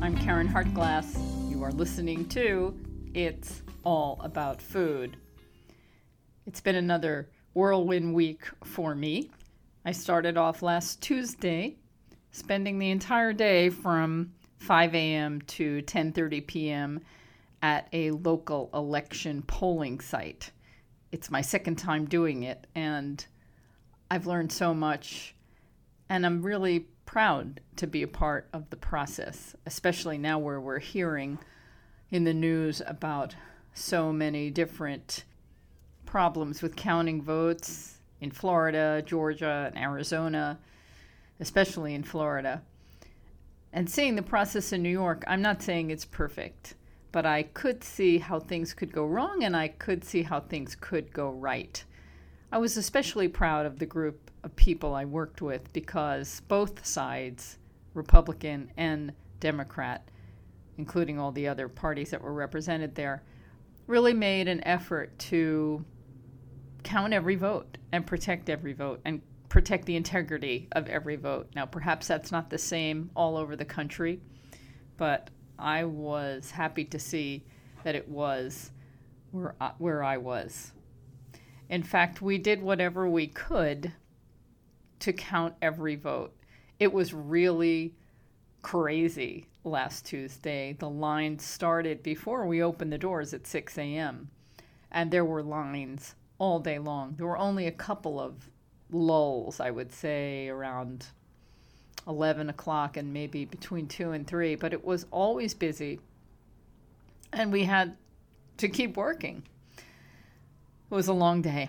I'm Karen Hartglass. You are listening to It's All About Food. It's been another whirlwind week for me. I started off last Tuesday, spending the entire day from 5 a.m. to 10:30 p.m. at a local election polling site. It's my second time doing it, and I've learned so much, and I'm really proud to be a part of the process, especially now where we're hearing in the news about so many different problems with counting votes in Florida, Georgia, and Arizona, especially in Florida. And seeing the process in New York, I'm not saying it's perfect, but I could see how things could go wrong and I could see how things could go right. I was especially proud of the group of people I worked with because both sides, Republican and Democrat, including all the other parties that were represented there, really made an effort to count every vote and protect every vote and protect the integrity of every vote. Now, perhaps that's not the same all over the country, but I was happy to see that it was where I was. In fact, we did whatever we could to count every vote. It was really crazy last Tuesday. The line started before we opened the doors at 6 a.m., and there were lines all day long. There were only a couple of lulls, I would say, around 11 o'clock and maybe between 2 and 3, but it was always busy, and we had to keep working. It was a long day.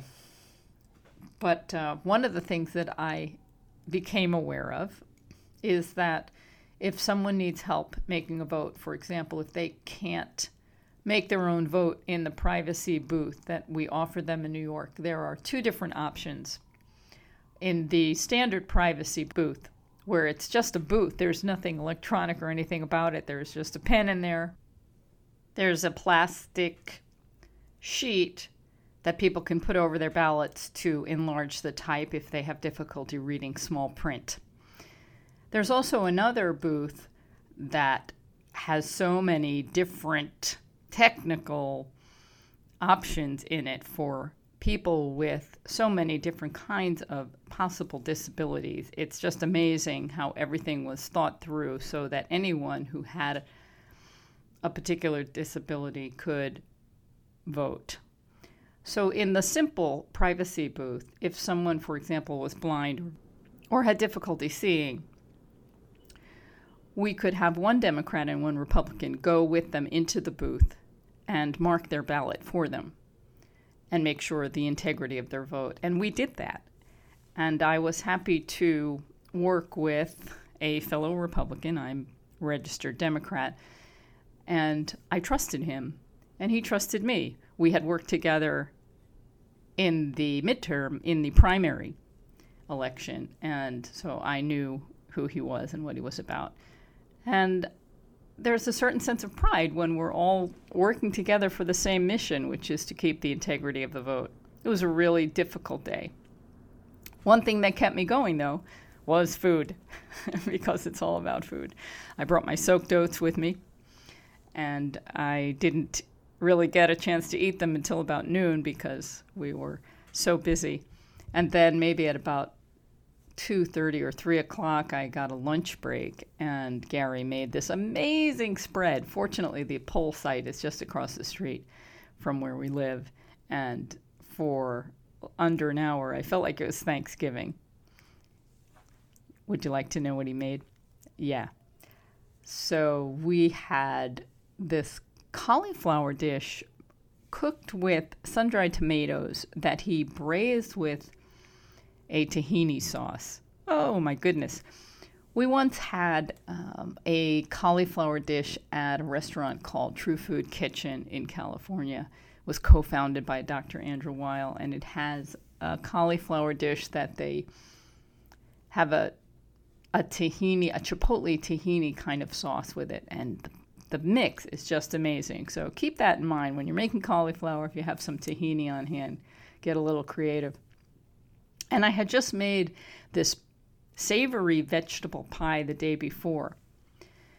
But one of the things that I became aware of is that if someone needs help making a vote, for example, if they can't make their own vote in the privacy booth that we offer them in New York, there are two different options. In the standard privacy booth, where it's just a booth, there's nothing electronic or anything about it, there's just a pen in there. There's a plastic sheet that people can put over their ballots to enlarge the type if they have difficulty reading small print. There's also another booth that has so many different technical options in it for people with so many different kinds of possible disabilities. It's just amazing how everything was thought through so that anyone who had a particular disability could vote. So in the simple privacy booth, if someone, for example, was blind or had difficulty seeing, we could have one Democrat and one Republican go with them into the booth and mark their ballot for them and make sure the integrity of their vote. And we did that. And I was happy to work with a fellow Republican. I'm a registered Democrat. And I trusted him, and he trusted me. We had worked together in the midterm, in the primary election, and so I knew who he was and what he was about. And there's a certain sense of pride when we're all working together for the same mission, which is to keep the integrity of the vote. It was a really difficult day. One thing that kept me going, though, was food, because it's all about food. I brought my soaked oats with me, and I didn't really get a chance to eat them until about noon because we were so busy. And then maybe at about 2:30 or 3 o'clock, I got a lunch break, and Gary made this amazing spread. Fortunately, the poll site is just across the street from where we live, and for under an hour, I felt like it was Thanksgiving. Would you like to know what he made? Yeah. So we had this cauliflower dish cooked with sun-dried tomatoes that he braised with a tahini sauce. Oh my goodness. We once had a cauliflower dish at a restaurant called True Food Kitchen in California. It was co-founded by Dr. Andrew Weil, and it has a cauliflower dish that they have a tahini, a chipotle tahini kind of sauce with it, and the mix is just amazing. So keep that in mind when you're making cauliflower. If you have some tahini on hand, get a little creative. And I had just made this savory vegetable pie the day before.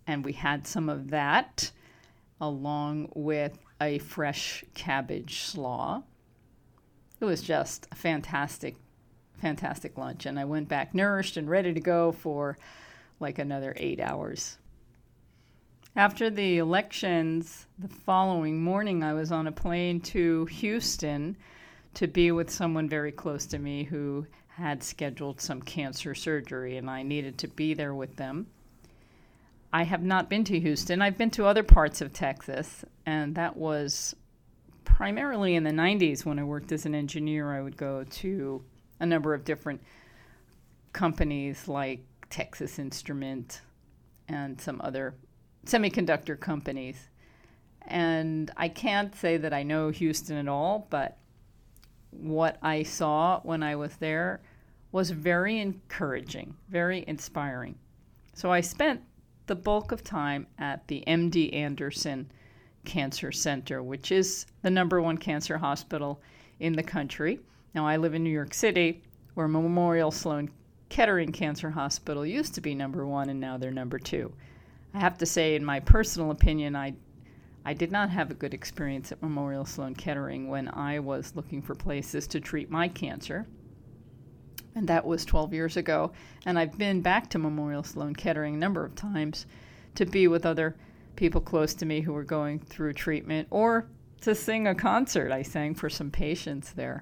And we had some of that along with a fresh cabbage slaw. It was just a fantastic lunch. And I went back nourished and ready to go for like another 8 hours. After the elections, the following morning, I was on a plane to Houston to be with someone very close to me who had scheduled some cancer surgery, and I needed to be there with them. I have not been to Houston. I've been to other parts of Texas, and that was primarily in the 90s when I worked as an engineer. I would go to a number of different companies like Texas Instrument and some other semiconductor companies. And I can't say that I know Houston at all, but what I saw when I was there was very encouraging, very inspiring. So I spent the bulk of time at the MD Anderson Cancer Center, which is the #1 cancer hospital in the country. Now, I live in New York City, where Memorial Sloan Kettering Cancer Hospital used to be #1, and now they're #2. I have to say, in my personal opinion, I did not have a good experience at Memorial Sloan Kettering when I was looking for places to treat my cancer. And that was 12 years ago. And I've been back to Memorial Sloan Kettering a number of times to be with other people close to me who were going through treatment, or to sing a concert. I sang for some patients there.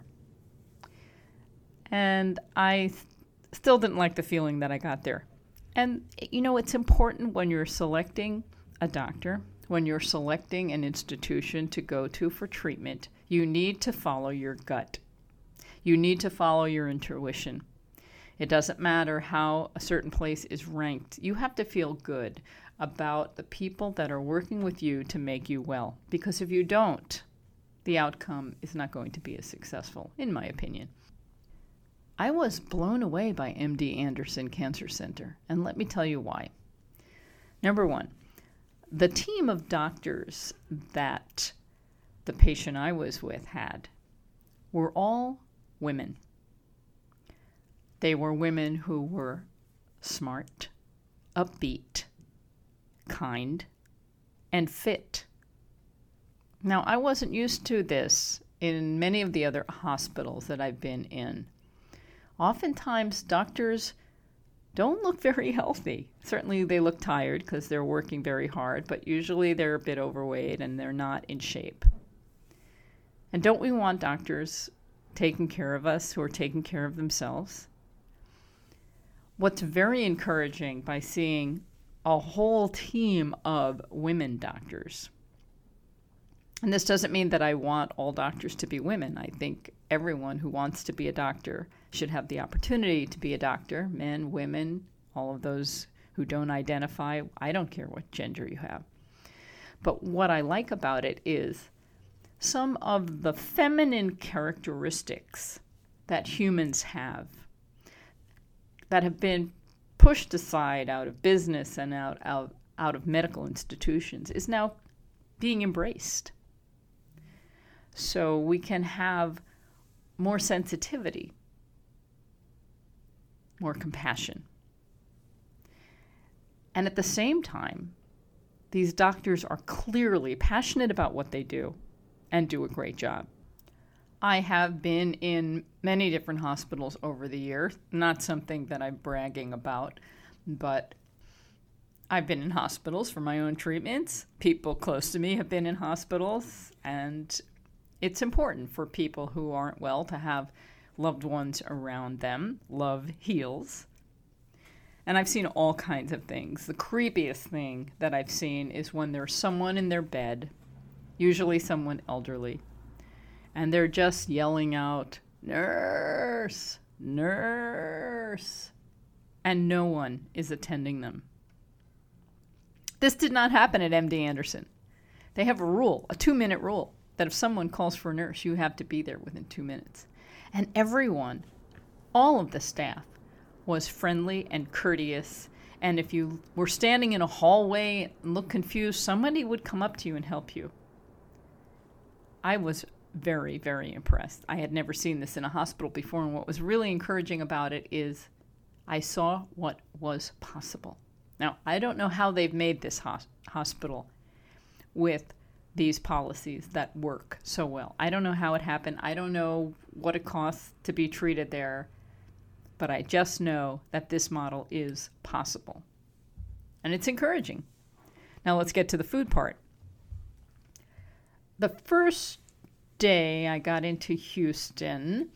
And I still didn't like the feeling that I got there. And, you know, it's important when you're selecting a doctor, when you're selecting an institution to go to for treatment, you need to follow your gut. You need to follow your intuition. It doesn't matter how a certain place is ranked. You have to feel good about the people that are working with you to make you well. Because if you don't, the outcome is not going to be as successful, in my opinion. I was blown away by MD Anderson Cancer Center, and let me tell you why. #1, the team of doctors that the patient I was with had were all women. They were women who were smart, upbeat, kind, and fit. Now, I wasn't used to this in many of the other hospitals that I've been in. Oftentimes, doctors don't look very healthy. Certainly, they look tired because they're working very hard, but usually they're a bit overweight and they're not in shape. And don't we want doctors taking care of us who are taking care of themselves? What's very encouraging by seeing a whole team of women doctors, and this doesn't mean that I want all doctors to be women. I think everyone who wants to be a doctor should have the opportunity to be a doctor, men, women, all of those who don't identify. I don't care what gender you have. But what I like about it is some of the feminine characteristics that humans have that have been pushed aside out of business and out of medical institutions is now being embraced. So we can have more sensitivity, more compassion. And at the same time, these doctors are clearly passionate about what they do and do a great job. I have been in many different hospitals over the years, not something that I'm bragging about, but I've been in hospitals for my own treatments. People close to me have been in hospitals, and it's important for people who aren't well to have loved ones around them. Love heals. And I've seen all kinds of things. The creepiest thing that I've seen is when there's someone in their bed, usually someone elderly, and they're just yelling out, "Nurse, nurse," and no one is attending them. This did not happen at MD Anderson. They have a rule, a 2-minute rule, that if someone calls for a nurse, you have to be there within 2 minutes. And everyone, all of the staff, was friendly and courteous. And if you were standing in a hallway and looked confused, somebody would come up to you and help you. I was very, very impressed. I had never seen this in a hospital before, and what was really encouraging about it is I saw what was possible. Now, I don't know how they've made this hospital with these policies that work so well. I don't know how it happened. I don't know what it costs to be treated there, but I just know that this model is possible. And it's encouraging. Now let's get to the food part. The first day I got into Houston,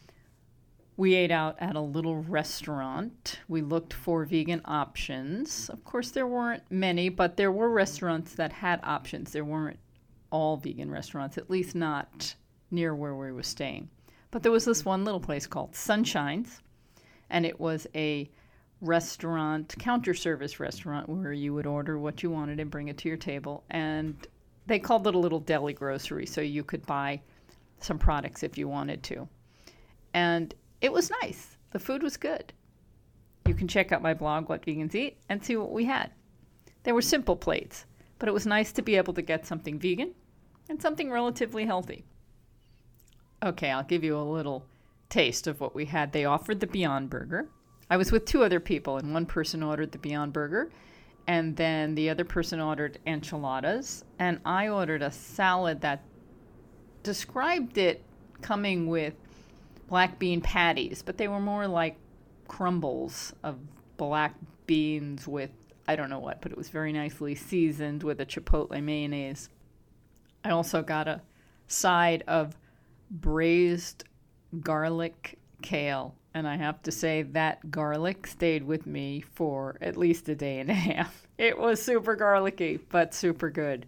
we ate out at a little restaurant. We looked for vegan options. Of course, there weren't many, but there were restaurants that had options. There weren't all vegan restaurants, at least not near where we were staying. But there was this one little place called Sunshine's, and it was a restaurant, counter service restaurant, where you would order what you wanted and bring it to your table. And they called it a little deli grocery, so you could buy some products if you wanted to. And it was nice. The food was good. You can check out my blog, What Vegans Eat, and see what we had. They were simple plates, but it was nice to be able to get something vegan and something relatively healthy. Okay, I'll give you a little taste of what we had. They offered the Beyond Burger. I was with two other people, and one person ordered the Beyond Burger, and then the other person ordered enchiladas, and I ordered a salad that described it coming with black bean patties, but they were more like crumbles of black beans with I don't know what, but it was very nicely seasoned with a chipotle mayonnaise. I also got a side of braised garlic kale, and I have to say that garlic stayed with me for at least a day and a half. It was super garlicky, but super good.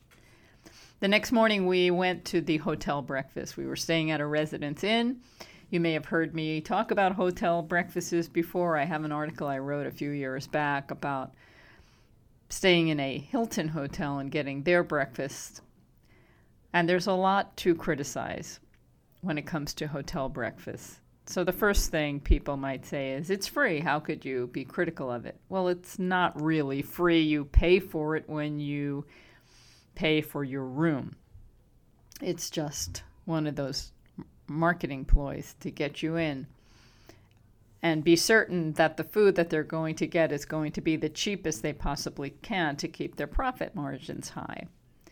The next morning, we went to the hotel breakfast. We were staying at a Residence Inn. You may have heard me talk about hotel breakfasts before. I have an article I wrote a few years back about staying in a Hilton hotel and getting their breakfast. And there's a lot to criticize when it comes to hotel breakfast. So the first thing people might say is, it's free. How could you be critical of it? Well, it's not really free. You pay for it when you pay for your room. It's just one of those marketing ploys to get you in and be certain that the food that they're going to get is going to be the cheapest they possibly can to keep their profit margins high.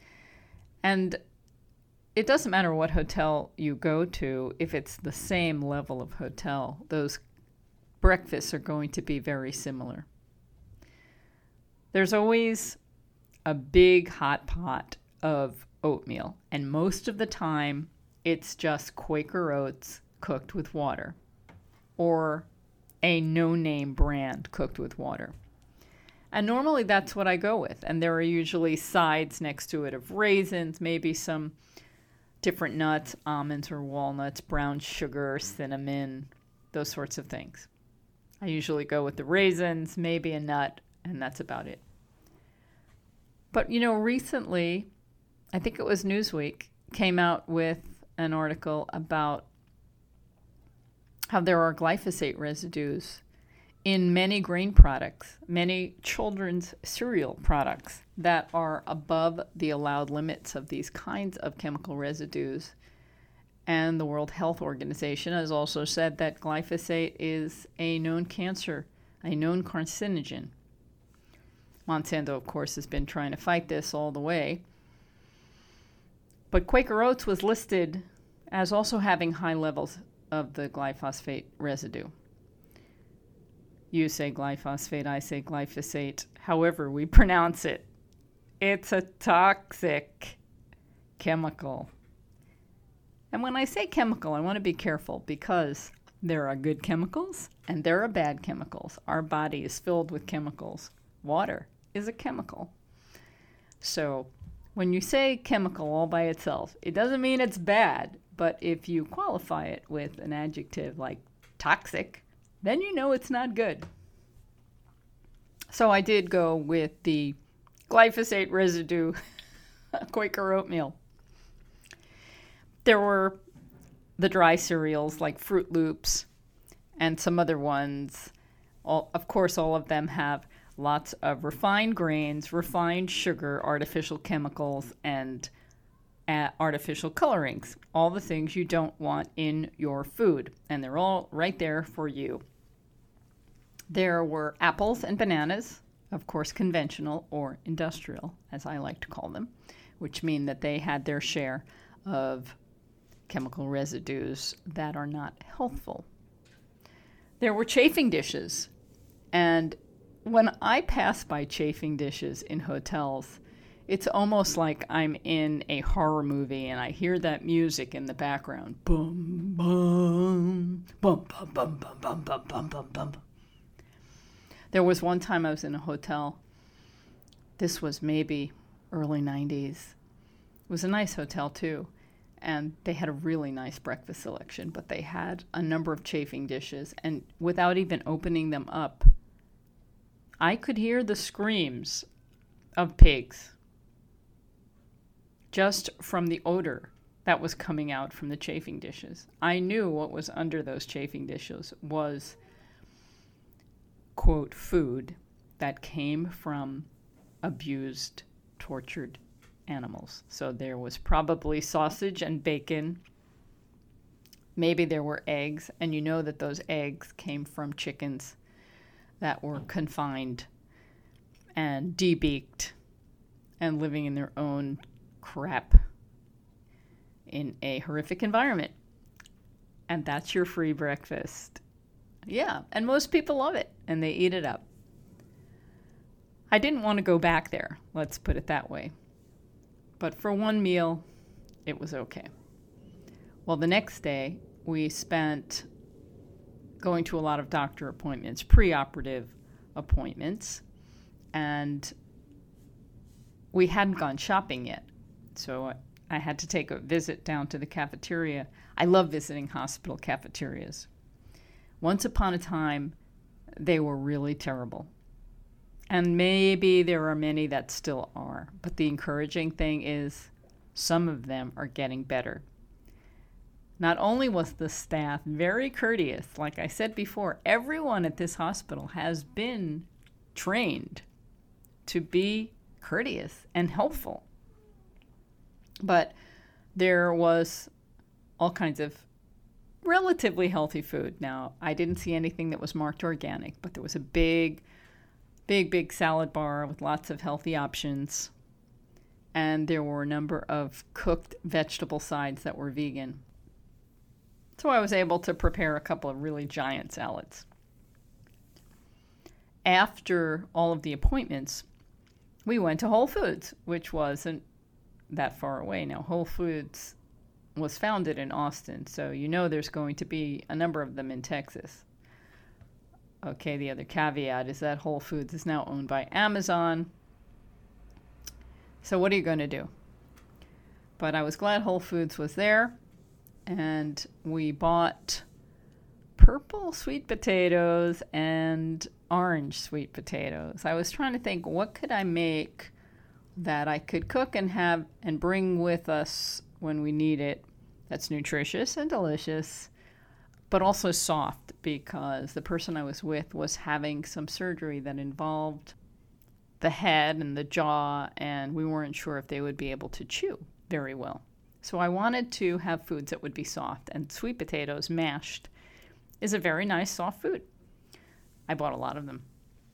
And it doesn't matter what hotel you go to, if it's the same level of hotel, those breakfasts are going to be very similar. There's always a big hot pot of oatmeal, and most of the time it's just Quaker Oats cooked with water, or a no-name brand cooked with water. And normally that's what I go with, and there are usually sides next to it of raisins, maybe some different nuts, almonds or walnuts, brown sugar, cinnamon, those sorts of things. I usually go with the raisins, maybe a nut, and that's about it. But, recently, I think it was Newsweek, came out with an article about how there are glyphosate residues in many grain products, many children's cereal products that are above the allowed limits of these kinds of chemical residues. And the World Health Organization has also said that glyphosate is a known cancer, a known carcinogen. Monsanto, of course, has been trying to fight this all the way. But Quaker Oats was listed as also having high levels of the glyphosate residue. You say glyphosate, I say glyphosate, however we pronounce it. It's a toxic chemical. And when I say chemical, I want to be careful because there are good chemicals and there are bad chemicals. Our body is filled with chemicals. Water is a chemical. So when you say chemical all by itself, it doesn't mean it's bad, but if you qualify it with an adjective like toxic, then you know it's not good. So I did go with the glyphosate residue Quaker oatmeal. There were the dry cereals like Fruit Loops and some other ones. Of course, all of them have lots of refined grains, refined sugar, artificial chemicals, and artificial colorings. All the things you don't want in your food. And they're all right there for you. There were apples and bananas, of course, conventional or industrial, as I like to call them, which mean that they had their share of chemical residues that are not healthful. There were chafing dishes, and when I pass by chafing dishes in hotels, it's almost like I'm in a horror movie and I hear that music in the background. Boom, boom, boom, boom, boom, boom, boom, boom, boom, boom, boom. There was one time I was in a hotel. This was maybe early 90s. It was a nice hotel too. And they had a really nice breakfast selection, but they had a number of chafing dishes. And without even opening them up, I could hear the screams of pigs just from the odor that was coming out from the chafing dishes. I knew what was under those chafing dishes was, quote, food that came from abused, tortured animals. So there was probably sausage and bacon. Maybe there were eggs, and you know that those eggs came from chickens that were confined and debeaked and living in their own crap in a horrific environment. And that's your free breakfast. Yeah, and most people love it, and they eat it up. I didn't want to go back there, let's put it that way. But for one meal, it was okay. Well, the next day, we spent going to a lot of doctor appointments, preoperative appointments, and we hadn't gone shopping yet. So I had to take a visit down to the cafeteria. I love visiting hospital cafeterias. Once upon a time, they were really terrible. And maybe there are many that still are. But the encouraging thing is some of them are getting better. Not only was the staff very courteous, like I said before, everyone at this hospital has been trained to be courteous and helpful. But there was all kinds of relatively healthy food. Now, I didn't see anything that was marked organic, but there was a big salad bar with lots of healthy options. And there were a number of cooked vegetable sides that were vegan. So I was able to prepare a couple of really giant salads. After all of the appointments, we went to Whole Foods, which wasn't that far away. Now, Whole Foods was founded in Austin, so you know there's going to be a number of them in Texas. Okay, the other caveat is that Whole Foods is now owned by Amazon. So what are you going to do? But I was glad Whole Foods was there, and we bought purple sweet potatoes and orange sweet potatoes. I was trying to think, what could I make that I could cook and have and bring with us when we need it that's nutritious and delicious, but also soft, because the person I was with was having some surgery that involved the head and the jaw, and we weren't sure if they would be able to chew very well. So I wanted to have foods that would be soft, and sweet potatoes mashed is a very nice soft food. I bought a lot of them.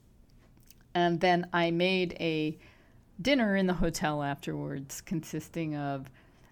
And then I made a dinner in the hotel afterwards consisting of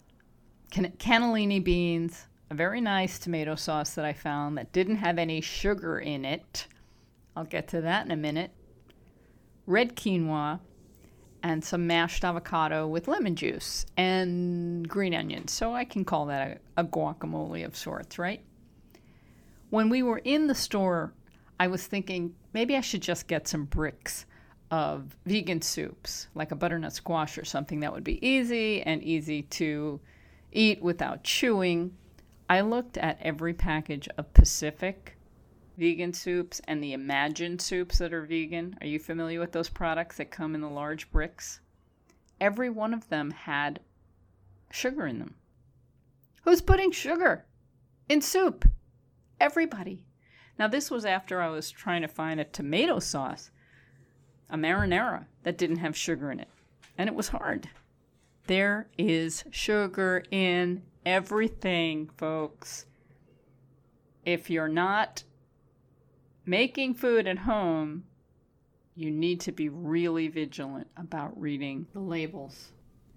cannellini beans, a very nice tomato sauce that I found that didn't have any sugar in it. I'll get to that in a minute. Red quinoa, and some mashed avocado with lemon juice and green onions. So I can call that a guacamole of sorts, right? When we were in the store, I was thinking maybe I should just get some bricks of vegan soups, like a butternut squash or something that would be easy to eat without chewing. I looked at every package of Pacific vegan soups and the Imagine soups that are vegan. Are you familiar with those products that come in the large bricks? Every one of them had sugar in them. Who's putting sugar in soup? Everybody. Now, this was after I was trying to find a tomato sauce, a marinara, that didn't have sugar in it. And it was hard. There is sugar in everything, folks. If you're not making food at home, you need to be really vigilant about reading the labels.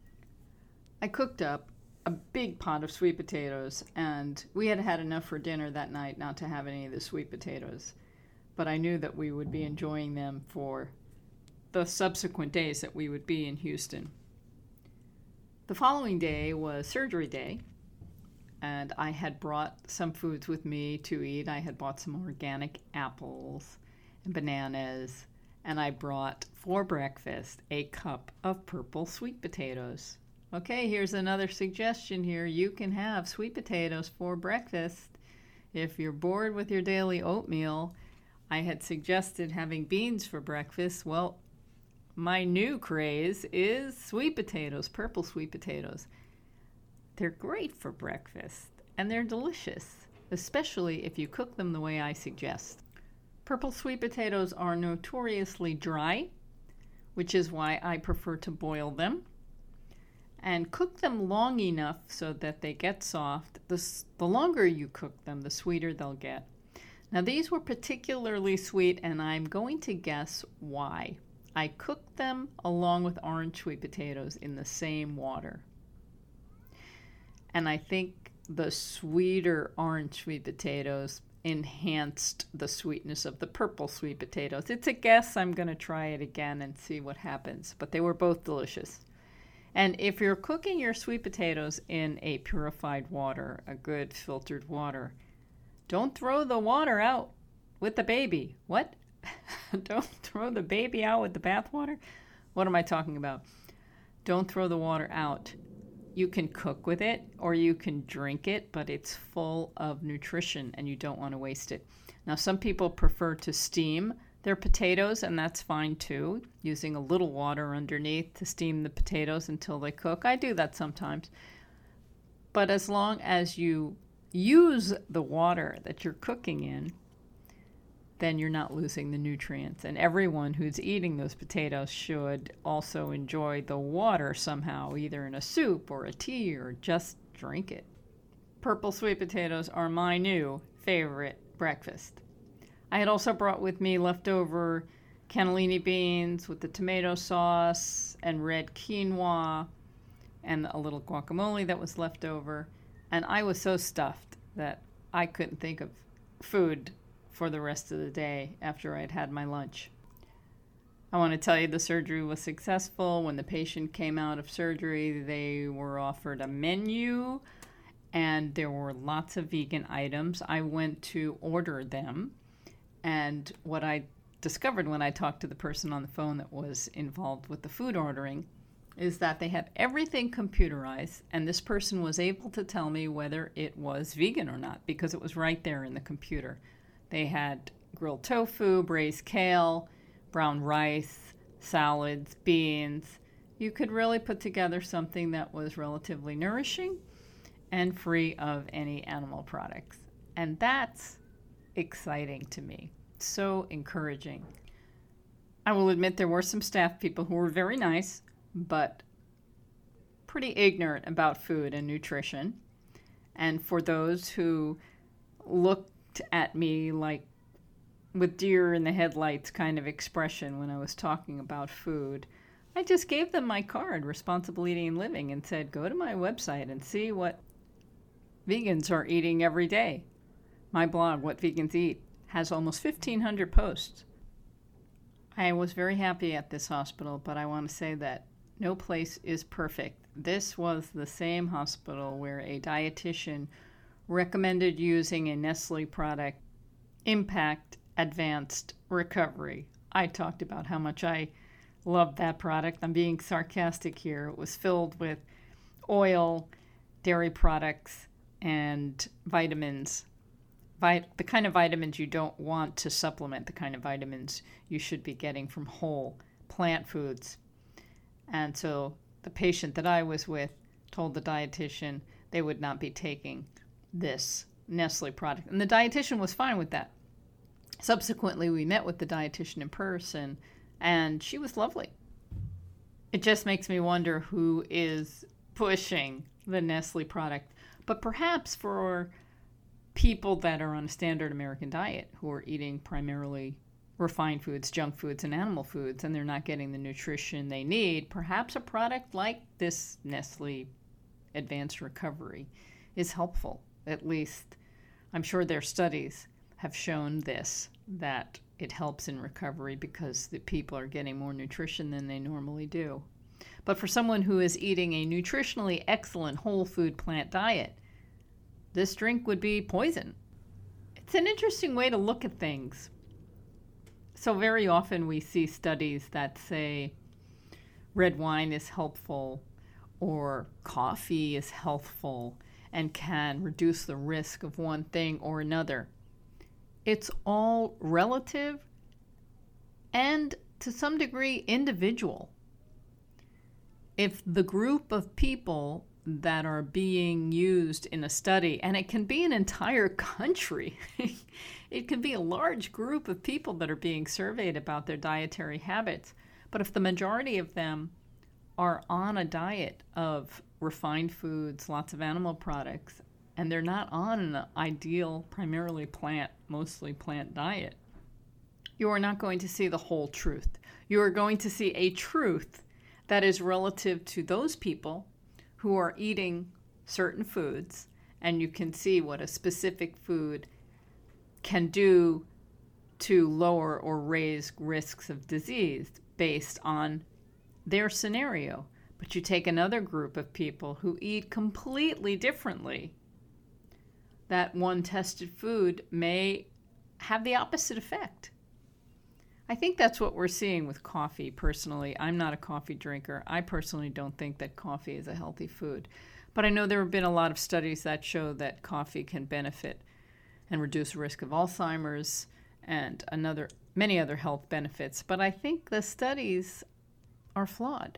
I cooked up a big pot of sweet potatoes, and we had had enough for dinner that night not to have any of the sweet potatoes. But I knew that we would be enjoying them for the subsequent days that we would be in Houston. The following day was surgery day, and I had brought some foods with me to eat. I had bought some organic apples and bananas, and I brought for breakfast a cup of purple sweet potatoes. Okay, here's another suggestion here. You can have sweet potatoes for breakfast. If you're bored with your daily oatmeal, I had suggested having beans for breakfast. Well, my new craze is sweet potatoes, purple sweet potatoes. They're great for breakfast, and they're delicious, especially if you cook them the way I suggest. Purple sweet potatoes are notoriously dry, which is why I prefer to boil them and cook them long enough so that they get soft. The longer you cook them, the sweeter they'll get. Now, these were particularly sweet, and I'm going to guess why. I cooked them along with orange sweet potatoes in the same water. And I think the sweeter orange sweet potatoes enhanced the sweetness of the purple sweet potatoes. It's a guess. I'm going to try it again and see what happens. But they were both delicious. And if you're cooking your sweet potatoes in a purified water, a good filtered water, don't throw the water out with the baby. What? Don't throw the baby out with the bathwater? What am I talking about? Don't throw the water out. You can cook with it or you can drink it, but it's full of nutrition and you don't want to waste it. Now, some people prefer to steam their potatoes, and that's fine too, using a little water underneath to steam the potatoes until they cook. I do that sometimes. But as long as you use the water that you're cooking in, then you're not losing the nutrients. And everyone who's eating those potatoes should also enjoy the water somehow, either in a soup or a tea or just drink it. Purple sweet potatoes are my new favorite breakfast. I had also brought with me leftover cannellini beans with the tomato sauce and red quinoa and a little guacamole that was left over. And I was so stuffed that I couldn't think of food for the rest of the day after I'd had my lunch. I want to tell you the surgery was successful. When the patient came out of surgery, they were offered a menu and there were lots of vegan items. I went to order them, and what I discovered when I talked to the person on the phone that was involved with the food ordering is that they have everything computerized, and this person was able to tell me whether it was vegan or not because it was right there in the computer. They had grilled tofu, braised kale, brown rice, salads, beans. You could really put together something that was relatively nourishing and free of any animal products. And that's exciting to me. So encouraging. I will admit there were some staff people who were very nice, but pretty ignorant about food and nutrition. And for those who looked at me like with deer in the headlights kind of expression when I was talking about food, I just gave them my card, Responsible Eating and Living, and said, go to my website and see what vegans are eating every day. My blog, What Vegans Eat, has almost 1,500 posts. I was very happy at this hospital, but I want to say that no place is perfect. This was the same hospital where a dietitian recommended using a Nestle product, Impact Advanced Recovery. I talked about how much I loved that product. I'm being sarcastic here. It was filled with oil, dairy products, and vitamins. The kind of vitamins you don't want to supplement, the kind of vitamins you should be getting from whole plant foods. And so the patient that I was with told the dietitian they would not be taking this Nestle product. And the dietitian was fine with that. Subsequently, we met with the dietitian in person, and she was lovely. It just makes me wonder who is pushing the Nestle product. But perhaps for people that are on a standard American diet who are eating primarily refined foods, junk foods, and animal foods, and they're not getting the nutrition they need, perhaps a product like this Nestle Advanced Recovery is helpful. At least, I'm sure their studies have shown this, that it helps in recovery because the people are getting more nutrition than they normally do. But for someone who is eating a nutritionally excellent whole food plant diet, this drink would be poison. It's an interesting way to look at things. So very often we see studies that say red wine is helpful or coffee is healthful and can reduce the risk of one thing or another. It's all relative and to some degree individual. If the group of people that are being used in a study, and it can be an entire country, it can be a large group of people that are being surveyed about their dietary habits, but if the majority of them are on a diet of refined foods, lots of animal products, and they're not on an ideal, primarily plant, mostly plant diet, you are not going to see the whole truth. You are going to see a truth that is relative to those people who are eating certain foods, and you can see what a specific food can do to lower or raise risks of disease based on their scenario. But you take another group of people who eat completely differently, that one tested food may have the opposite effect. I think that's what we're seeing with coffee, personally. I'm not a coffee drinker. I personally don't think that coffee is a healthy food. But I know there have been a lot of studies that show that coffee can benefit and reduce risk of Alzheimer's and many other health benefits. But I think the studies are flawed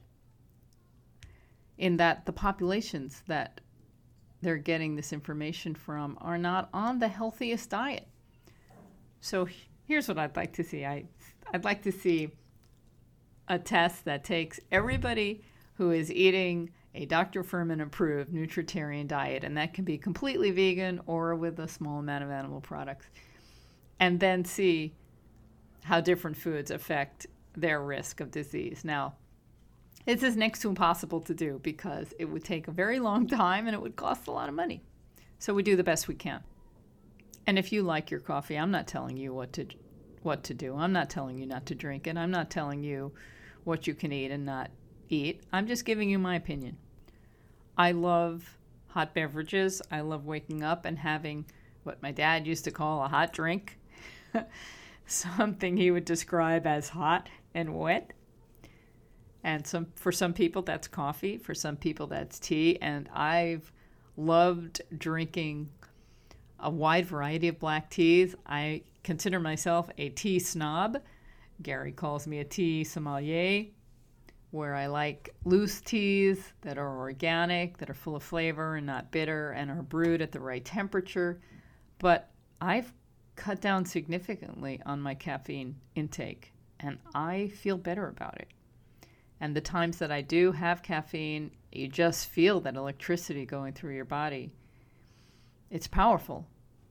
in that the populations that they're getting this information from are not on the healthiest diet. So here's what I'd like to see. I'd like to see a test that takes everybody who is eating a Dr. Fuhrman approved nutritarian diet, and that can be completely vegan or with a small amount of animal products, and then see how different foods affect their risk of disease. Now, this is next to impossible to do because it would take a very long time and it would cost a lot of money. So we do the best we can. And if you like your coffee, I'm not telling you what to do. I'm not telling you not to drink it. I'm not telling you what you can eat and not eat. I'm just giving you my opinion. I love hot beverages. I love waking up and having what my dad used to call a hot drink, something he would describe as hot and wet. And for some people, that's coffee. For some people, that's tea. And I've loved drinking a wide variety of black teas. I consider myself a tea snob. Gary calls me a tea sommelier, where I like loose teas that are organic, that are full of flavor and not bitter, and are brewed at the right temperature. But I've cut down significantly on my caffeine intake, and I feel better about it. And the times that I do have caffeine, you just feel that electricity going through your body. It's powerful.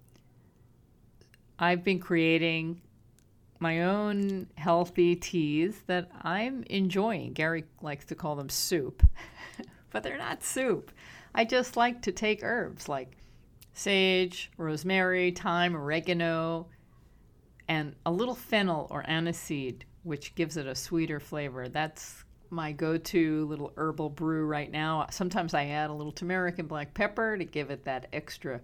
I've been creating my own healthy teas that I'm enjoying. Gary likes to call them soup, but they're not soup. I just like to take herbs like sage, rosemary, thyme, oregano, and a little fennel or aniseed, which gives it a sweeter flavor. That's my go-to little herbal brew right now. Sometimes I add a little turmeric and black pepper to give it that extra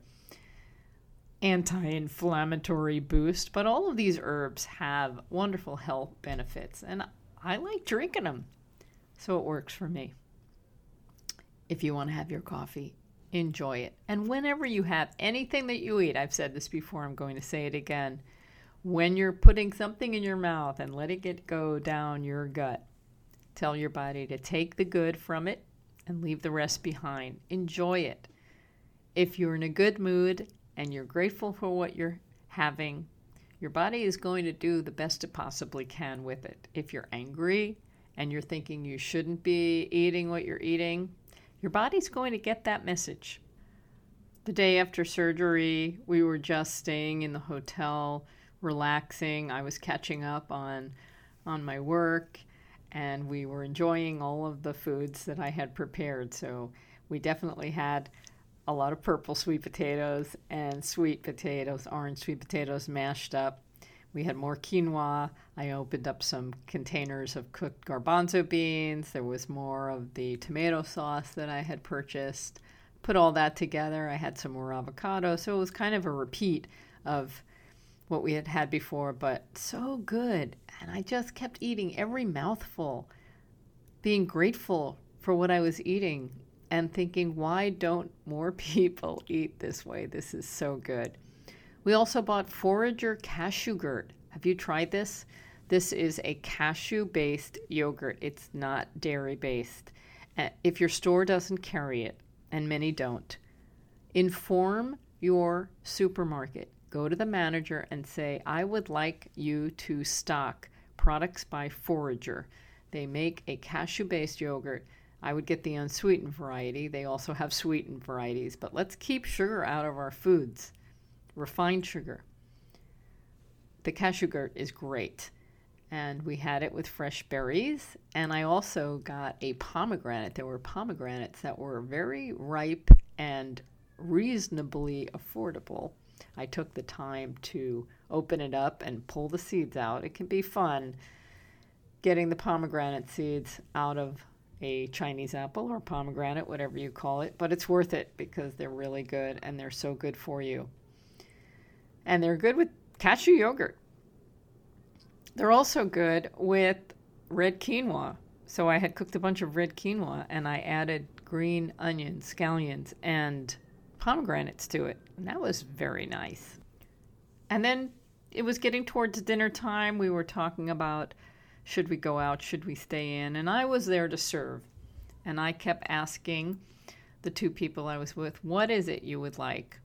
anti-inflammatory boost. But all of these herbs have wonderful health benefits, and I like drinking them, so it works for me. If you want to have your coffee, enjoy it. And whenever you have anything that you eat, I've said this before, I'm going to say it again, when you're putting something in your mouth and letting it go down your gut, tell your body to take the good from it and leave the rest behind. Enjoy it. If you're in a good mood and you're grateful for what you're having, your body is going to do the best it possibly can with it. If you're angry and you're thinking you shouldn't be eating what you're eating, your body's going to get that message. The day after surgery, we were just staying in the hotel relaxing. I was catching up on my work, and we were enjoying all of the foods that I had prepared. So we definitely had a lot of purple sweet potatoes and sweet potatoes, orange sweet potatoes mashed up. We had more quinoa. I opened up some containers of cooked garbanzo beans. There was more of the tomato sauce that I had purchased. Put all that together. I had some more avocado. So it was kind of a repeat of what we had had before, but so good. And I just kept eating every mouthful, being grateful for what I was eating and thinking, why don't more people eat this way? This is so good. We also bought Forager Cashew-Gurt. Have you tried this? This is a cashew-based yogurt. It's not dairy-based. If your store doesn't carry it, and many don't, inform your supermarket. Go to the manager and say, I would like you to stock products by Forager. They make a cashew-based yogurt. I would get the unsweetened variety. They also have sweetened varieties, but let's keep sugar out of our foods. Refined sugar. The Cashew-Gurt is great. And we had it with fresh berries. And I also got a pomegranate. There were pomegranates that were very ripe and reasonably affordable. I took the time to open it up and pull the seeds out. It can be fun getting the pomegranate seeds out of a Chinese apple or pomegranate, whatever you call it. But it's worth it because they're really good and they're so good for you. And they're good with cashew yogurt. They're also good with red quinoa. So I had cooked a bunch of red quinoa and I added green onions, scallions, and pomegranates to it. And that was very nice. And then it was getting towards dinner time. We were talking about, should we go out? Should we stay in? And I was there to serve. And I kept asking the two people I was with, what is it you would like?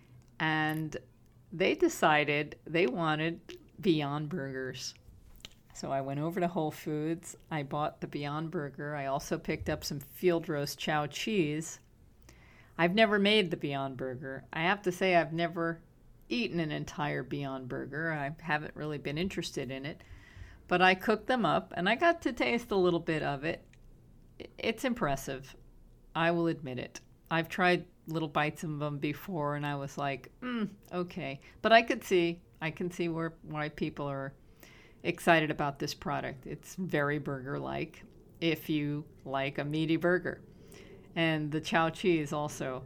And they decided they wanted Beyond Burgers. So I went over to Whole Foods. I bought the Beyond Burger. I also picked up some field roast chow cheese. I've never made the Beyond Burger. I have to say I've never eaten an entire Beyond Burger. I haven't really been interested in it. But I cooked them up and I got to taste a little bit of it. It's impressive. I will admit it. I've tried little bites of them before and I was like, okay. But I can see why people are excited about this product. It's very burger-like if you like a meaty burger. And the chow cheese also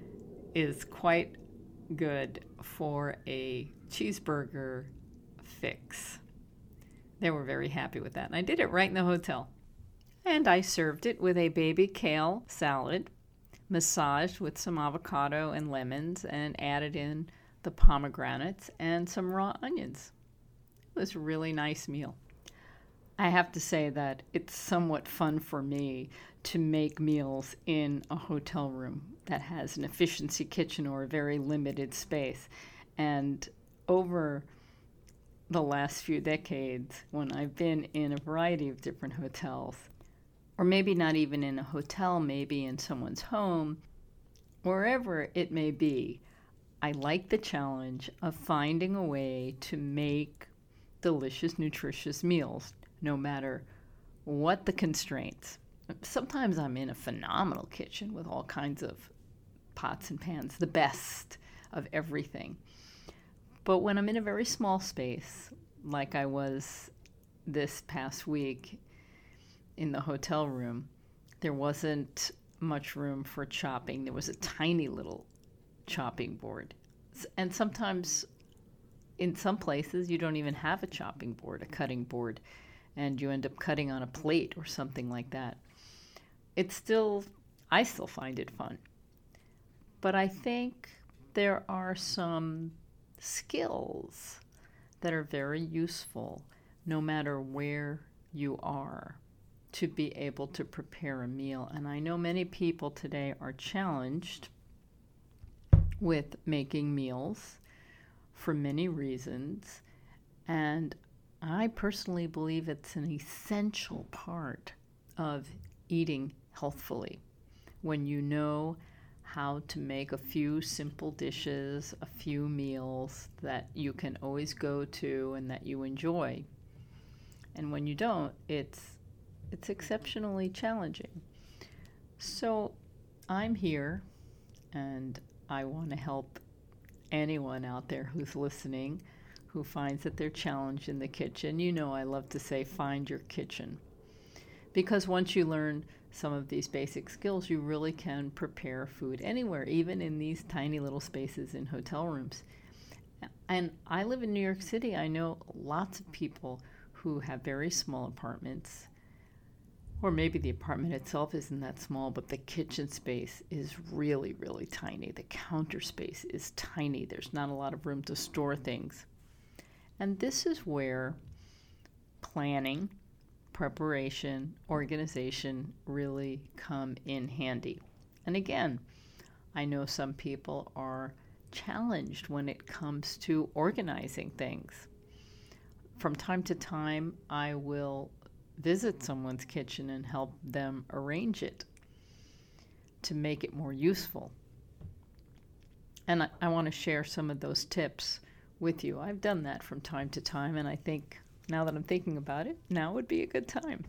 is quite good for a cheeseburger fix. They were very happy with that. And I did it right in the hotel. And I served it with a baby kale salad, massaged with some avocado and lemons, and added in the pomegranates and some raw onions. It was a really nice meal. I have to say that it's somewhat fun for me to make meals in a hotel room that has an efficiency kitchen or a very limited space. And over the last few decades, when I've been in a variety of different hotels, or maybe not even in a hotel, maybe in someone's home, wherever it may be, I like the challenge of finding a way to make delicious, nutritious meals, no matter what the constraints. Sometimes I'm in a phenomenal kitchen with all kinds of pots and pans, the best of everything. But when I'm in a very small space, like I was this past week in the hotel room, there wasn't much room for chopping. There was a tiny little chopping board. And sometimes in some places you don't even have a chopping board, a cutting board, and you end up cutting on a plate or something like that. I still find it fun. But I think there are some skills that are very useful no matter where you are to be able to prepare a meal. And I know many people today are challenged with making meals for many reasons. And I personally believe it's an essential part of eating healthfully when you know how to make a few simple dishes, a few meals that you can always go to and that you enjoy. And when you don't, it's exceptionally challenging. So I'm here, and I want to help anyone out there who's listening who finds that they're challenged in the kitchen. You know, I love to say, find your kitchen. Because once you learn some of these basic skills, you really can prepare food anywhere, even in these tiny little spaces in hotel rooms. And I live in New York City. I know lots of people who have very small apartments, or maybe the apartment itself isn't that small, but the kitchen space is really, really tiny. The counter space is tiny. There's not a lot of room to store things. And this is where planning, preparation, organization really come in handy. And again, I know some people are challenged when it comes to organizing things. From time to time, I will visit someone's kitchen and help them arrange it to make it more useful. And I want to share some of those tips with you. I've done that from time to time, and I think now that I'm thinking about it, now would be a good time.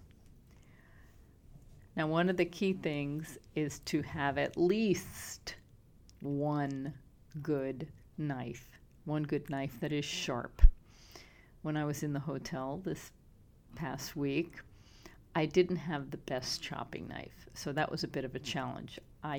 Now, one of the key things is to have at least one good knife that is sharp. When I was in the hotel this past week, I didn't have the best chopping knife, so that was a bit of a challenge.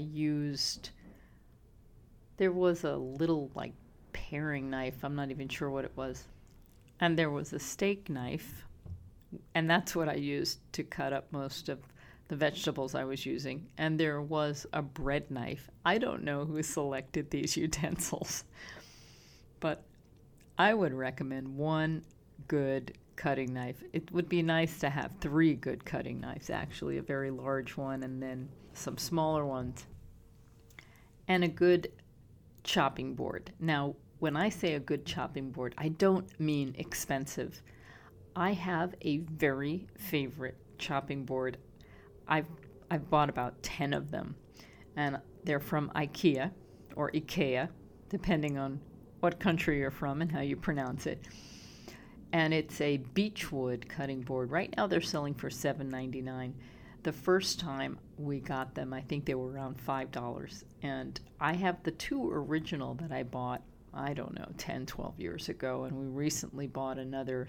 There was a little paring knife, I'm not even sure what it was, and there was a steak knife, and that's what I used to cut up most of the vegetables I was using, and there was a bread knife. I don't know who selected these utensils, but I would recommend one good cutting knife. It would be nice to have 3 good cutting knives, actually, a very large one and then some smaller ones, and a good chopping board. Now, when I say a good chopping board, I don't mean expensive. I have a very favorite chopping board. I've bought about 10 of them, and they're from IKEA or IKEA, depending on what country you're from and how you pronounce it. And it's a beechwood cutting board. Right now they're selling for $7.99. The first time we got them, I think they were around $5. And I have the 2 original that I bought, I don't know, 10, 12 years ago. And we recently bought another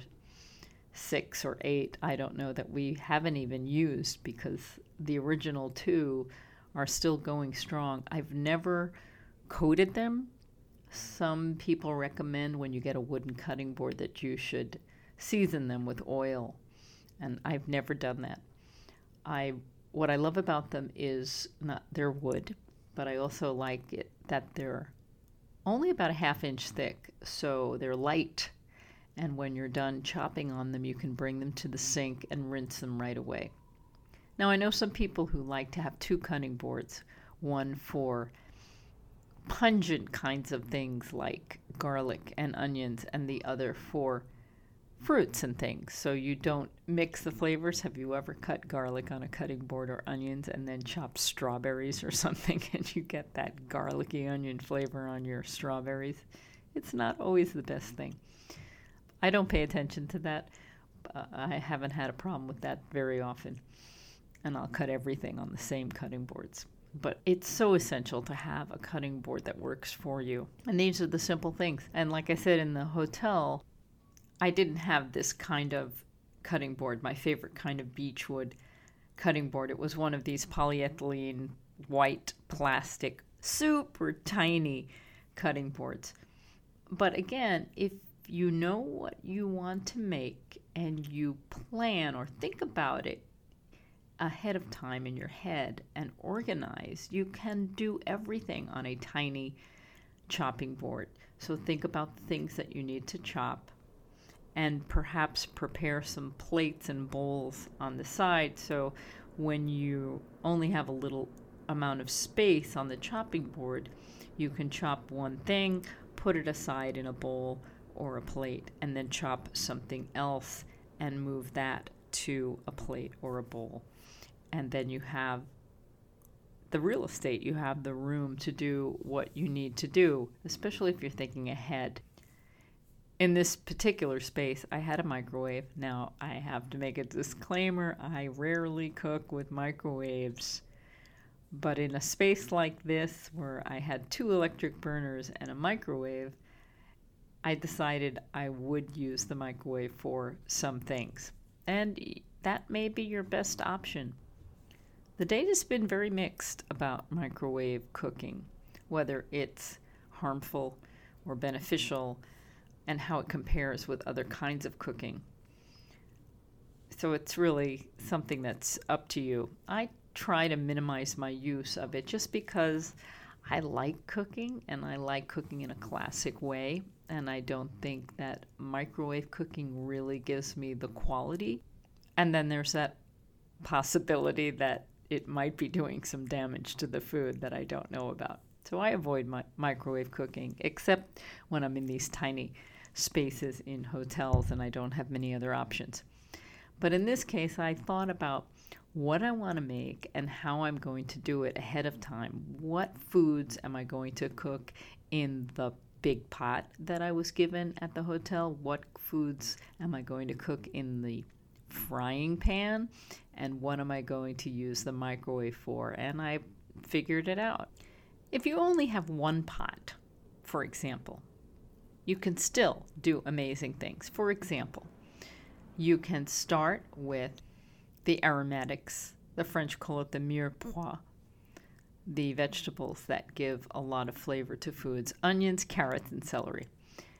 6 or 8, I don't know, that we haven't even used because the original 2 are still going strong. I've never coated them. Some people recommend when you get a wooden cutting board that you should season them with oil, and I've never done that. What I love about them is they're wood, but I also like it that they're only about a 1/2 inch thick, so they're light, and when you're done chopping on them, you can bring them to the sink and rinse them right away. Now, I know some people who like to have 2 cutting boards, one for pungent kinds of things like garlic and onions, and the other for fruits and things, so you don't mix the flavors. Have you ever cut garlic on a cutting board or onions and then chop strawberries or something and you get that garlicky onion flavor on your strawberries? It's not always the best thing. I don't pay attention to that. I haven't had a problem with that very often, and I'll cut everything on the same cutting boards. But it's so essential to have a cutting board that works for you. And these are the simple things. And like I said, in the hotel, I didn't have this kind of cutting board, my favorite kind of beechwood cutting board. It was one of these polyethylene white plastic, super tiny cutting boards. But again, if you know what you want to make and you plan or think about it ahead of time in your head and organize, you can do everything on a tiny chopping board. So think about the things that you need to chop, and perhaps prepare some plates and bowls on the side, so when you only have a little amount of space on the chopping board, you can chop one thing, put it aside in a bowl or a plate, and then chop something else and move that to a plate or a bowl. And then you have the real estate, you have the room to do what you need to do, especially if you're thinking ahead. In this particular space, I had a microwave. Now, I have to make a disclaimer, I rarely cook with microwaves. But in a space like this, where I had 2 electric burners and a microwave, I decided I would use the microwave for some things. And that may be your best option. The data's been very mixed about microwave cooking, whether it's harmful or beneficial, and how it compares with other kinds of cooking. So it's really something that's up to you. I try to minimize my use of it just because I like cooking, and I like cooking in a classic way, and I don't think that microwave cooking really gives me the quality. And then there's that possibility that it might be doing some damage to the food that I don't know about. So I avoid microwave cooking, except when I'm in these tiny spaces in hotels and I don't have many other options. But in this case, I thought about what I want to make and how I'm going to do it ahead of time. What foods am I going to cook in the big pot that I was given at the hotel? What foods am I going to cook in the frying pan? And what am I going to use the microwave for? And I figured it out. If you only have one pot, for example, you can still do amazing things. For example, you can start with the aromatics. The French call it the mirepoix, the vegetables that give a lot of flavor to foods: onions, carrots, and celery.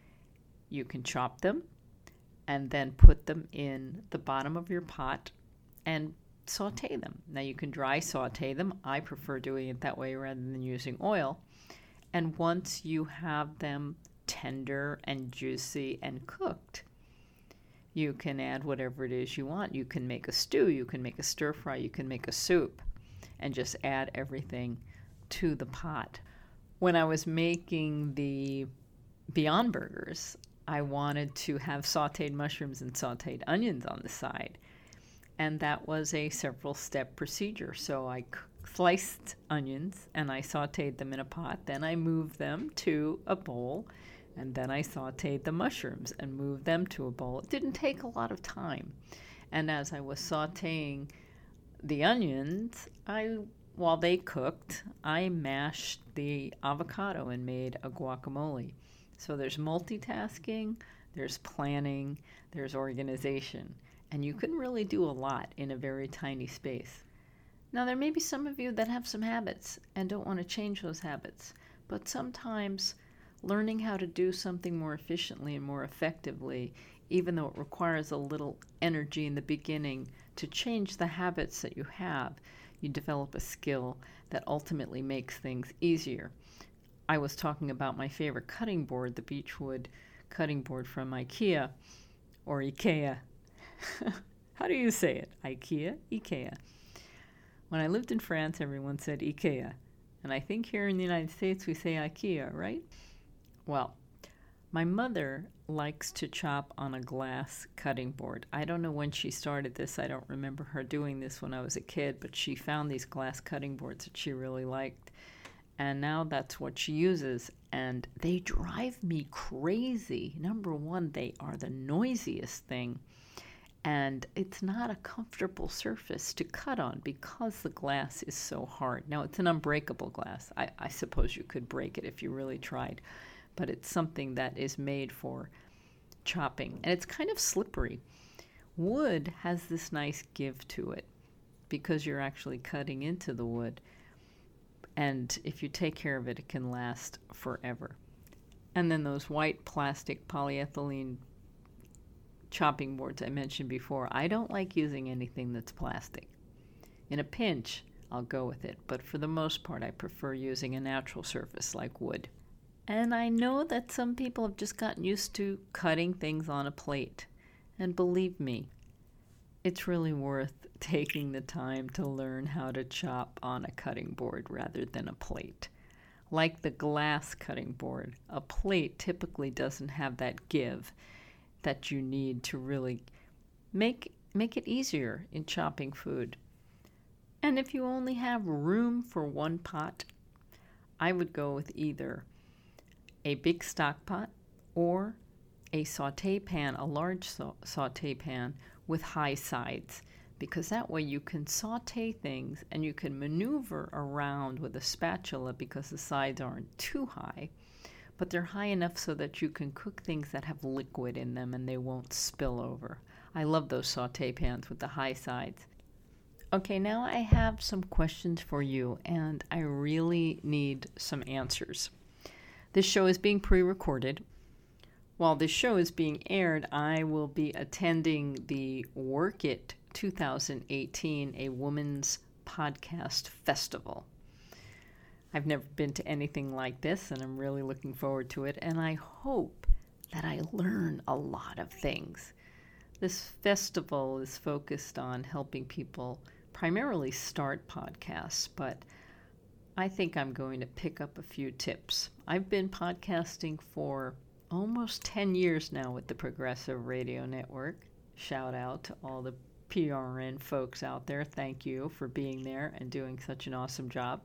You can chop them and then put them in the bottom of your pot and saute them. Now you can dry saute them. I prefer doing it that way rather than using oil. And once you have them tender and juicy and cooked, you can add whatever it is you want. You can make a stew, you can make a stir fry, you can make a soup, and just add everything to the pot. When I was making the Beyond Burgers, I wanted to have sauteed mushrooms and sauteed onions on the side. And that was a several-step procedure. So I sliced onions and I sauteed them in a pot. Then I moved them to a bowl. And then I sauteed the mushrooms and moved them to a bowl. It didn't take a lot of time. And as I was sauteing the onions, while they cooked, I mashed the avocado and made a guacamole. So there's multitasking, there's planning, there's organization. And you can really do a lot in a very tiny space. Now, there may be some of you that have some habits and don't want to change those habits. But sometimes learning how to do something more efficiently and more effectively, even though it requires a little energy in the beginning to change the habits that you have, you develop a skill that ultimately makes things easier. I was talking about my favorite cutting board, the Beechwood cutting board from IKEA, or IKEA. How do you say it? IKEA? IKEA. When I lived in France, everyone said IKEA. And I think here in the United States we say IKEA, right? Well, my mother likes to chop on a glass cutting board. I don't know when she started this. I don't remember her doing this when I was a kid, but she found these glass cutting boards that she really liked. And now that's what she uses. And they drive me crazy. Number one, they are the noisiest thing. And it's not a comfortable surface to cut on because the glass is so hard. Now, it's an unbreakable glass. I suppose you could break it if you really tried. But it's something that is made for chopping. And it's kind of slippery. Wood has this nice give to it because you're actually cutting into the wood. And if you take care of it, it can last forever. And then those white plastic polyethylene chopping boards I mentioned before, I don't like using anything that's plastic. In a pinch, I'll go with it. But for the most part, I prefer using a natural surface like wood. And I know that some people have just gotten used to cutting things on a plate. And believe me, it's really worth taking the time to learn how to chop on a cutting board rather than a plate. Like the glass cutting board, a plate typically doesn't have that give that you need to really make it easier in chopping food. And if you only have room for one pot, I would go with either a big stock pot or a saute pan, a large saute pan with high sides, because that way you can saute things and you can maneuver around with a spatula because the sides aren't too high, but they're high enough so that you can cook things that have liquid in them and they won't spill over. I love those saute pans with the high sides. Okay, now I have some questions for you, and I really need some answers. This show is being pre-recorded. While this show is being aired, I will be attending the Work It 2018, a women's podcast festival. I've never been to anything like this, and I'm really looking forward to it, and I hope that I learn a lot of things. This festival is focused on helping people primarily start podcasts, but I think I'm going to pick up a few tips. I've been podcasting for almost 10 years now with the Progressive Radio Network. Shout out to all the PRN folks out there. Thank you for being there and doing such an awesome job.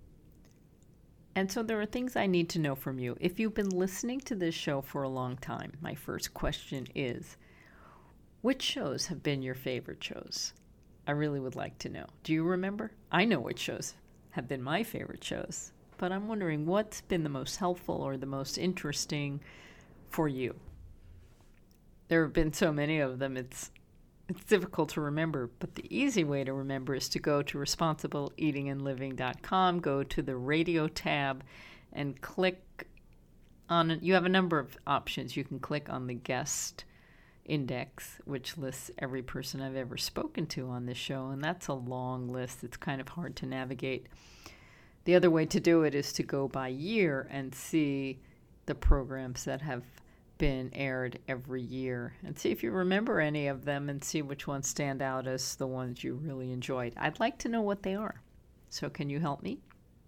And so there are things I need to know from you. If you've been listening to this show for a long time, my first question is, which shows have been your favorite shows? I really would like to know. Do you remember? I know which shows have been my favorite shows, but I'm wondering what's been the most helpful or the most interesting for you. There have been so many of them, it's difficult to remember, but the easy way to remember is to go to responsibleeatingandliving.com, go to the radio tab, and click on, you have a number of options. You can click on the guest index, which lists every person I've ever spoken to on this show, and that's a long list. It's kind of hard to navigate. The other way to do it is to go by year and see the programs that have been aired every year and see if you remember any of them and see which ones stand out as the ones you really enjoyed. I'd like to know what they are. So can you help me?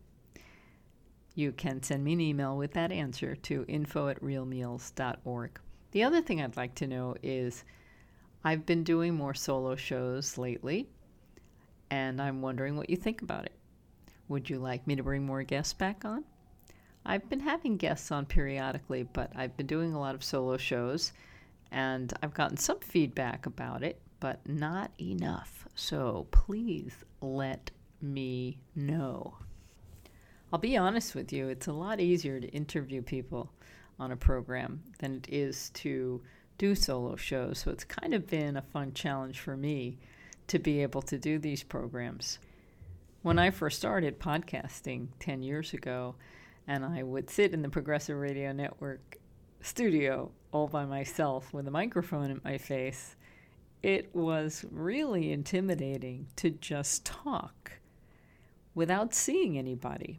You can send me an email with that answer to info@realmeals.org. The other thing I'd like to know is I've been doing more solo shows lately, and I'm wondering what you think about it. Would you like me to bring more guests back on? I've been having guests on periodically, but I've been doing a lot of solo shows, and I've gotten some feedback about it, but not enough. So please let me know. I'll be honest with you, it's a lot easier to interview people on a program than it is to do solo shows. So it's kind of been a fun challenge for me to be able to do these programs. When I first started podcasting 10 years ago, and I would sit in the Progressive Radio Network studio all by myself with a microphone in my face, it was really intimidating to just talk without seeing anybody.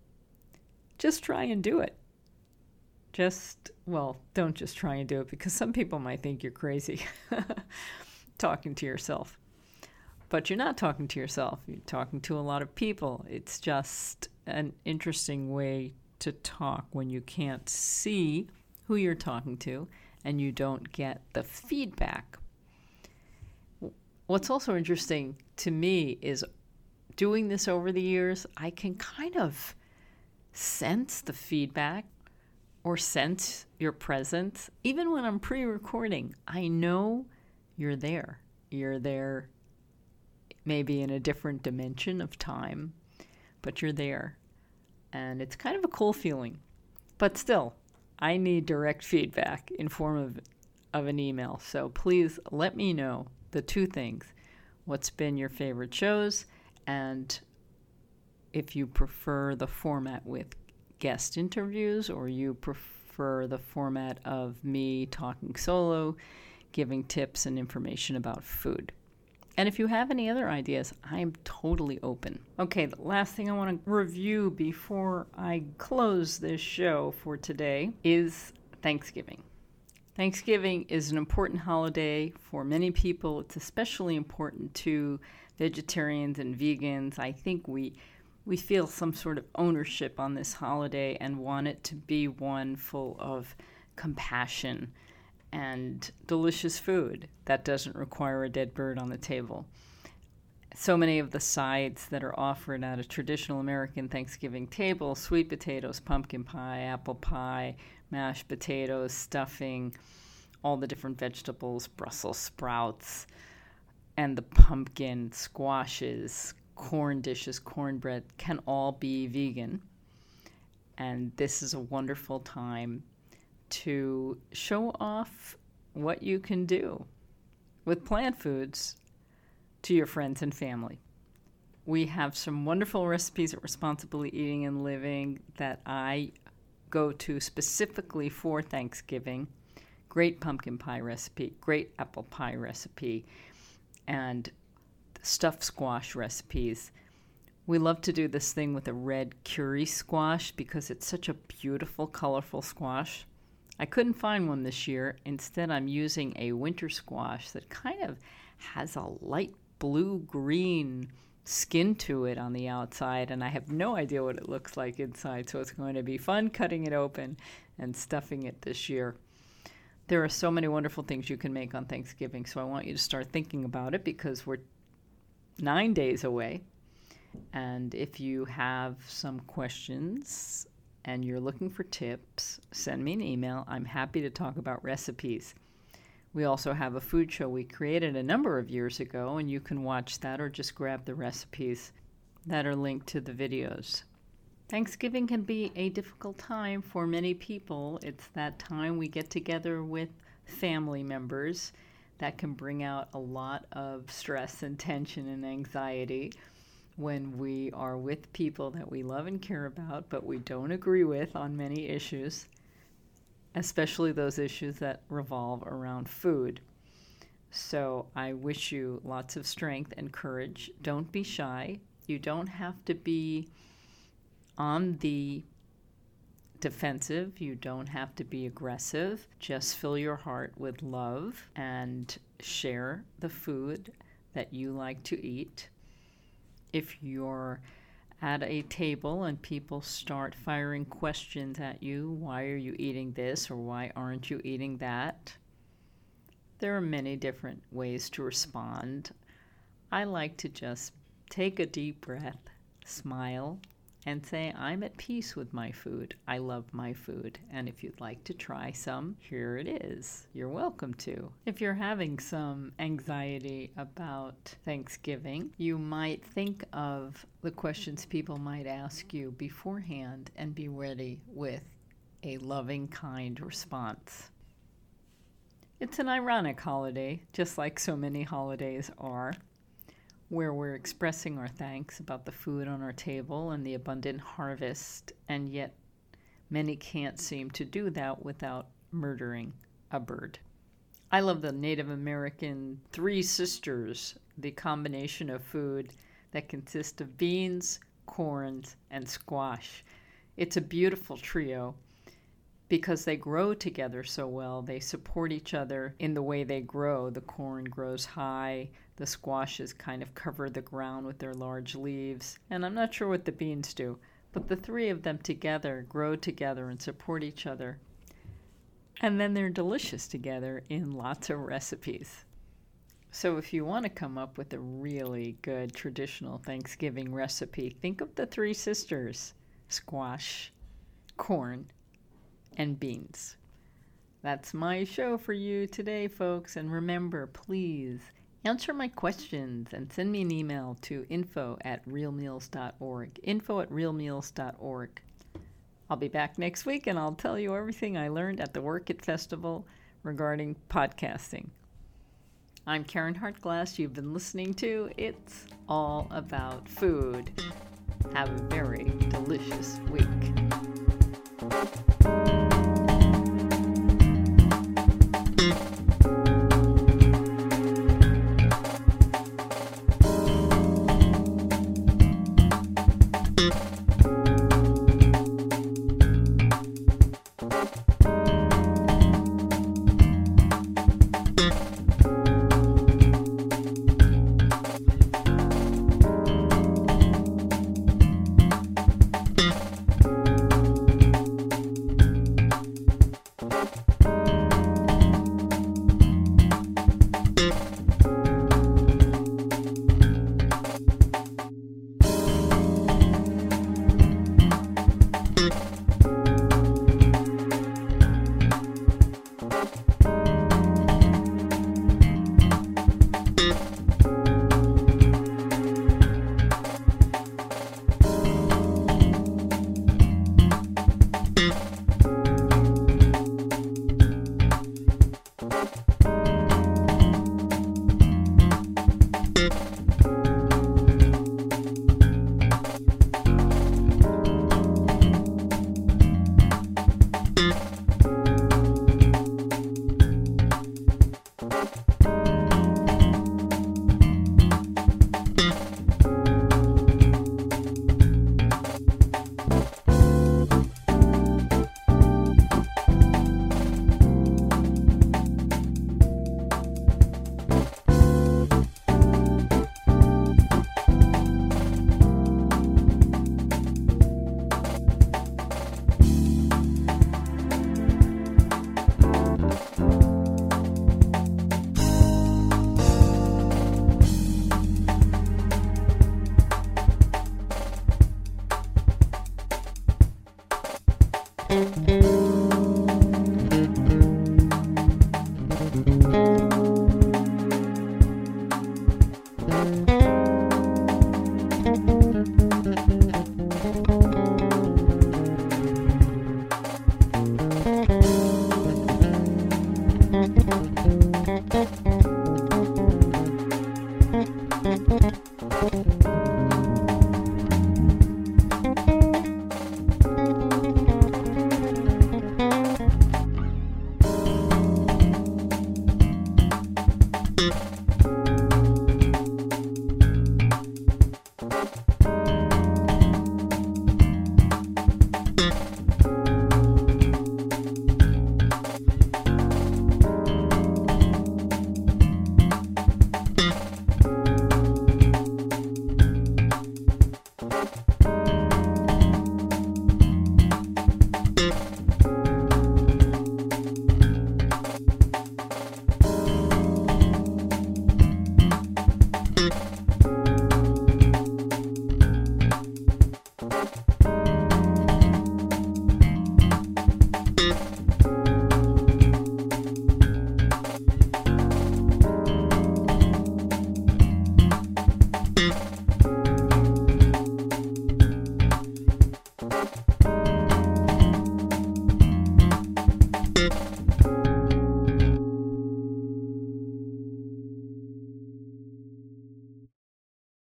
Just try and do it. Don't just try and do it, because some people might think you're crazy talking to yourself. But you're not talking to yourself. You're talking to a lot of people. It's just an interesting way to talk when you can't see who you're talking to and you don't get the feedback. What's also interesting to me is doing this over the years, I can kind of sense the feedback or sense your presence. Even when I'm pre-recording, I know you're there. You're there maybe in a different dimension of time, but you're there. And it's kind of a cool feeling. But still, I need direct feedback in form of an email. So please let me know the two things. What's been your favorite shows, and if you prefer the format with guest interviews or you prefer the format of me talking solo, giving tips and information about food. And if you have any other ideas, I'm totally open. Okay, the last thing I want to review before I close this show for today is Thanksgiving. Thanksgiving is an important holiday for many people. It's especially important to vegetarians and vegans. I think we feel some sort of ownership on this holiday and want it to be one full of compassion and delicious food that doesn't require a dead bird on the table. So many of the sides that are offered at a traditional American Thanksgiving table, sweet potatoes, pumpkin pie, apple pie, mashed potatoes, stuffing, all the different vegetables, Brussels sprouts, and the pumpkin, squashes, corn dishes, cornbread can all be vegan. And this is a wonderful time to show off what you can do with plant foods to your friends and family. We have some wonderful recipes at Responsibly Eating and Living that I go to specifically for Thanksgiving. Great pumpkin pie recipe, great apple pie recipe, and stuffed squash recipes. We love to do this thing with a red curry squash because it's such a beautiful, colorful squash. I couldn't find one this year. Instead, I'm using a winter squash that kind of has a light blue-green skin to it on the outside, and I have no idea what it looks like inside, so it's going to be fun cutting it open and stuffing it this year. There are so many wonderful things you can make on Thanksgiving, so I want you to start thinking about it because we're 9 days away. And if you have some questions and you're looking for tips, send me an email. I'm happy to talk about recipes. We also have a food show we created a number of years ago, and you can watch that or just grab the recipes that are linked to the videos. Thanksgiving can be a difficult time for many people. It's that time we get together with family members that can bring out a lot of stress and tension and anxiety when we are with people that we love and care about, but we don't agree with on many issues, especially those issues that revolve around food. So I wish you lots of strength and courage. Don't be shy. You don't have to be on the defensive. You don't have to be aggressive. Just fill your heart with love and share the food that you like to eat. If you're at a table and people start firing questions at you, why are you eating this or why aren't you eating that? There are many different ways to respond. I like to just take a deep breath, smile, and say, I'm at peace with my food. I love my food. And if you'd like to try some, here it is. You're welcome to. If you're having some anxiety about Thanksgiving, you might think of the questions people might ask you beforehand and be ready with a loving, kind response. It's an ironic holiday, just like so many holidays are, where we're expressing our thanks about the food on our table and the abundant harvest, and yet many can't seem to do that without murdering a bird. I love the Native American Three Sisters, the combination of food that consists of beans, corn, and squash. It's a beautiful trio because they grow together so well. They support each other in the way they grow. The corn grows high, the squashes kind of cover the ground with their large leaves, and I'm not sure what the beans do, but the three of them together grow together and support each other. And then they're delicious together in lots of recipes. So if you want to come up with a really good traditional Thanksgiving recipe, think of the Three Sisters: squash, corn, and beans. That's my show for you today, folks. And remember, please answer my questions and send me an email to info@realmeals.org. info@realmeals.org. I'll be back next week and I'll tell you everything I learned at the Work It Festival regarding podcasting. I'm Karen Hartglass. You've been listening to It's All About Food. Have a very delicious week.